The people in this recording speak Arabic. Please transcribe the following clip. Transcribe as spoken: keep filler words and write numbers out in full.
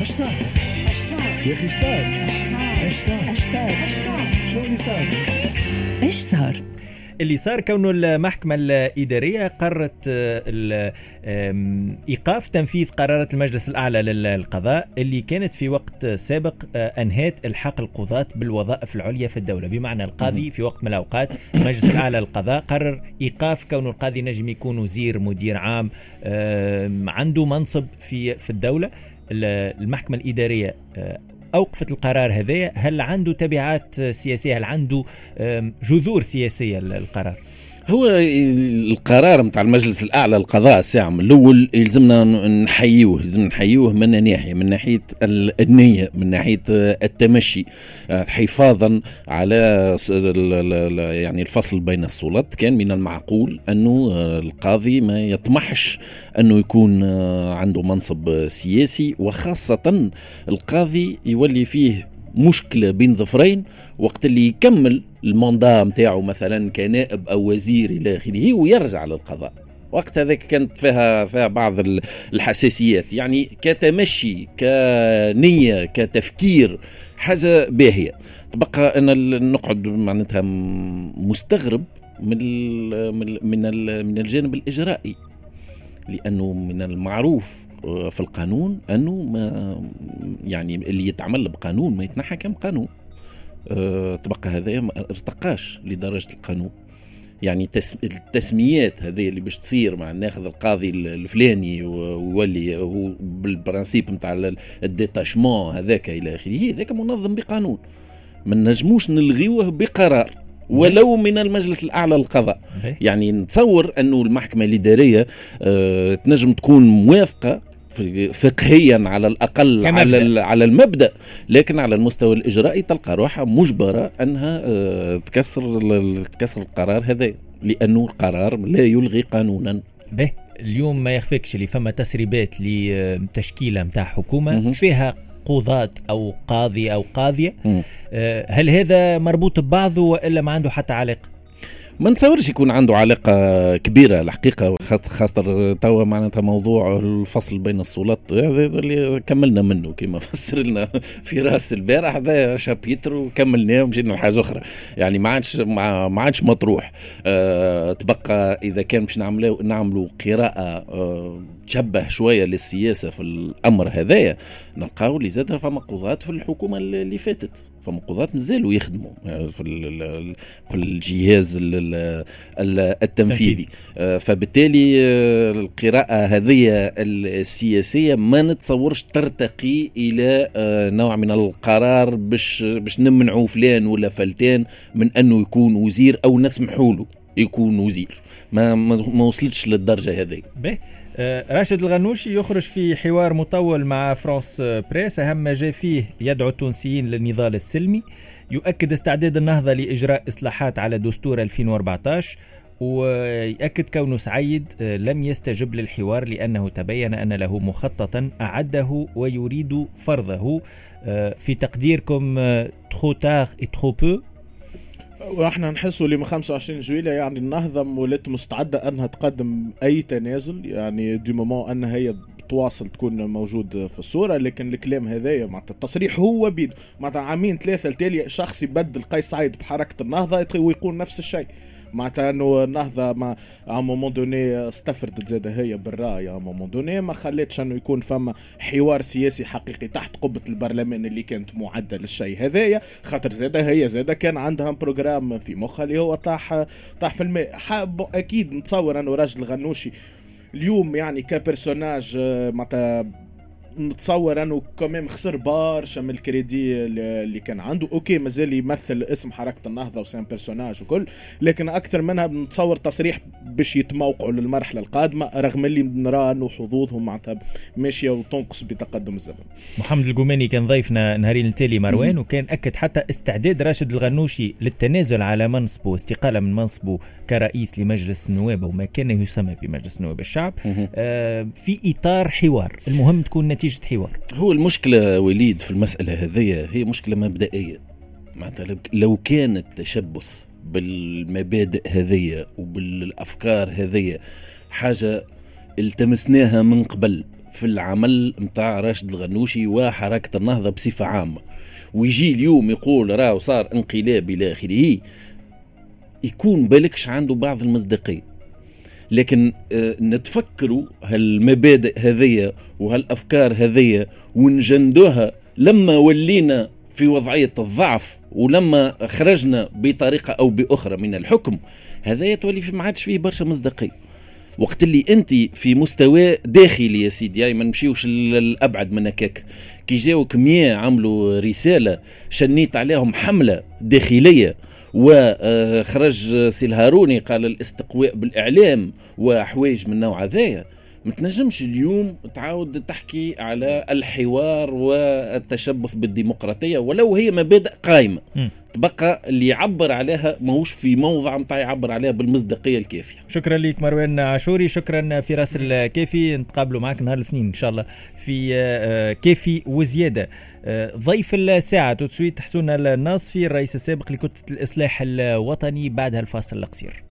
ايش صار؟ ايش صار؟ يا اخي ايش صار؟ ايش صار؟ ايش صار؟ ايش صار؟ شو اللي صار؟ ايش صار؟ اللي صار كونه المحكمة الإدارية قررت إيقاف تنفيذ قرارات المجلس الأعلى للقضاء اللي كانت في وقت سابق أنهت الحاق القضاة بالوظائف العليا في الدولة. بمعنى القاضي في وقت من الأوقات المجلس الأعلى للقضاء قرر إيقاف كونه القاضي نجم يكون وزير مدير عام عنده منصب في في الدولة. المحكمة الإدارية أوقفت القرار هذا. هل عنده تبعات سياسية؟ هل عنده جذور سياسية القرار؟ هو القرار متاع المجلس الأعلى للقضاء الساعة من الأول يلزمنا نحيوه يلزمنا نحيوه من ناحية من ناحية النية من ناحية التمشي حفاظا على يعني الفصل بين السلطات. كان من المعقول أنه القاضي ما يطمحش أنه يكون عنده منصب سياسي، وخاصة القاضي يولي فيه مشكلة بين ظفرين وقت اللي يكمل المندا متاعه مثلا كنائب أو وزير إلى آخره ويرجع للقضاء. وقت هذاك كانت فيها فيها بعض الحساسيات، يعني كتمشي كنية كتفكير حاجة باهية. تبقى أنا نقعد معناتها مستغرب من من من الجانب الإجرائي، لأنه من المعروف في القانون أنه ما يعني اللي يتعمل بقانون ما يتنحى كم قانون. أه تبقى هذا ما ارتقاش لدرجة القانون. يعني التسميات هذه اللي باش تصير مع ناخذ القاضي الفلاني ويولي هو بالبرانسيب نتاع الديتاشمون هذاك إلى آخره، هذاك منظم بقانون ما نجموش نلغيوه بقرار ولو من المجلس الأعلى للقضاء. يعني نتصور أنه المحكمة الإدارية أه تنجم تكون موافقة فقهيا على الأقل على على المبدأ، لكن على المستوى الإجرائي تلقى روحها مجبرة أنها أه تكسر تكسر القرار هذا، لأنه القرار لا يلغي قانونا. به اليوم ما يخفيكش اللي فما تسريبات لتشكيلة متاع حكومة فيها قضاة أو قاضي أو قاضية. هل هذا مربوط ببعضه وإلا ما عنده حتى علاقة؟ ما نتصورش يكون عنده علاقة كبيرة الحقيقة، خاصة توا معناتها موضوع الفصل بين السلطات هذا اللي كملنا منه كما فسر لنا في راس البارح، هذا شابيتر وكملناه ومشينا لحاجة أخرى. يعني ما عادش ما عادش مطروح. أه تبقى إذا كان باش نعملوا نعملوا قراءة أه تشبه شوية للسياسة في الأمر هذايا، نلقاو اللي زاد فما قضاة في الحكومة اللي فاتت، فما قضاة مازالوا يخدموا في في الجهاز التنفيذي. فبالتالي القراءة هذه السياسية ما نتصورش ترتقي إلى نوع من القرار باش باش نمنعوا فلان ولا فلتان من أنه يكون وزير أو نسمحوا له يكون وزير. ما ما وصلتش للدرجة هذه. راشد الغنوشي يخرج في حوار مطول مع فرانس بريس أهم ما جاء فيه يدعو التونسيين للنضال السلمي، يؤكد استعداد النهضة لإجراء إصلاحات على دستور ألفين وأربعة عشر، ويأكد كونه سعيد لم يستجب للحوار لأنه تبين أن له مخططا أعده ويريد فرضه. في تقديركم trop tard et trop peu؟ واحنا نحسوا لما خمسة وعشرين جويلية يعني النهضة ولات مستعدة انها تقدم اي تنازل، يعني دي مومون انها هي تواصل تكون موجود في الصورة. لكن الكلام هذايا مع التصريح هو بيد مع عامين ثلاثة التالي شخص يبدل قيس سعيد بحركة النهضة ويقول نفس الشيء، معناتها انه النهضه ما ا مومون دوني استفردت زاده هي بالراي ا مومون دوني ما خلتش انه يكون فما حوار سياسي حقيقي تحت قبه البرلمان اللي كانت معده للشيء هذايا، خاطر زاده هي زاده كان عندها بروجرام في مخها اللي هو طاح طاح في الماء. اكيد نتصور انه راجل الغنوشي اليوم يعني كبرسوناج معناتها نتصور انه كمان خسر برشا من الكريدي اللي كان عنده. اوكي مازال يمثل اسم حركه النهضه وسام بيرسوناج وكل، لكن اكثر منها بنتصور تصريح باش يتموقعوا للمرحله القادمه، رغم اللي نرى انه حظوظهم معناتها ماشيه وتنقص بتقدم الزمن. محمد القماني كان ضيفنا نهارين التالي مروان، وكان اكد حتى استعداد راشد الغنوشي للتنازل على منصبه واستقاله من منصبه كرئيس لمجلس النواب وما كان يسمى بمجلس نواب الشعب آه في اطار حوار. المهم تكون نتيجة حوار. هو المشكلة وليد في المسألة هذه هي مشكلة مبدئية، معناتها لو كان التشبث بالمبادئ هذه وبالأفكار هذه حاجة التمسناها من قبل في العمل متاع راشد الغنوشي وحركة النهضة بصفة عامة، ويجي اليوم يقول راهو صار انقلاب إلى آخره، يكون بالكش عنده بعض المصداقية. لكن آه نتفكروا هالمبادئ هذية وهالأفكار هذية ونجندوها لما ولينا في وضعية الضعف ولما خرجنا بطريقة أو بأخرى من الحكم، هذا تولي في ما عادش فيه برشا مصداقية. وقت اللي أنت في مستوى داخلي يا سيدي، يعني ما نمشيوش الأبعد من هكاك، كي جاوك مية عملوا رسالة شنيت عليهم حملة داخلية وخرج سي الهاروني قال الاستقواء بالإعلام وحوايج من نوع هذايا، ما تنجمش اليوم تعاود تحكي على الحوار والتشبث بالديمقراطية ولو هي مبادئ قائمة. م. تبقى اللي يعبر عليها ماهوش في موضع متاع يعبر عليها بالمصداقية الكافية. شكرا لك مروان عاشوري، شكرا فراس الكافي، نتقابلوا معك نهار الاثنين إن شاء الله في كافي وزيادة. ضيف الساعة تسويت حسون الناصفي الرئيس السابق لكتلة الإصلاح الوطني بعد هالفاصل القصير.